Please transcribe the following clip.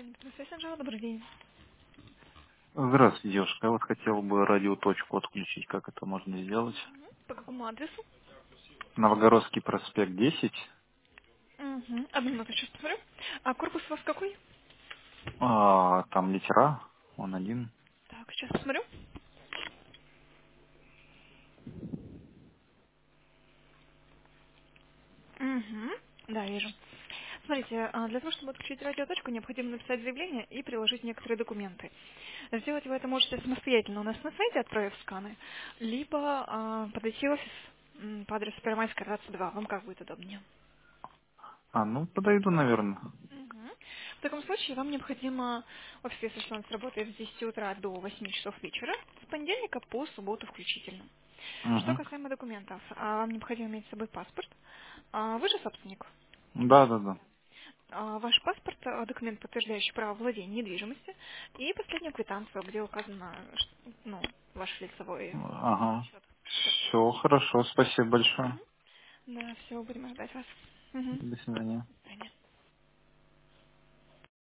Сначала добрый день. Здравствуйте, девушка. Я вот хотел бы радиоточку отключить. Как это можно сделать? По какому адресу? Новгородский проспект 10. Угу. Одну минуту, сейчас посмотрю. А корпус у вас какой? Там литера. Он один. Так, сейчас посмотрю. Угу. Да, вижу. Смотрите, для того, чтобы отключить радиоточку, необходимо написать заявление и приложить некоторые документы. Сделать вы это можете самостоятельно у нас на сайте, отправив сканы, либо подойти в офис по адресу Первомайская, 22. Вам как будет удобнее? Ну, подойду, наверное. Мгм. В таком случае вам необходимо, офис, если что, у нас работает с 10 утра до 8 часов вечера, с понедельника по субботу включительно. Что Угу. касаемо документов, вам необходимо иметь с собой паспорт. Вы же собственник. Да, да, да. Ваш паспорт, документ, подтверждающий право владения недвижимости, и последнюю квитанцию, где указано, ваш лицевой Ага. счет. Все хорошо. Спасибо большое. Мгм. Да, все, будем ждать вас. Мгм. До свидания. До свидания.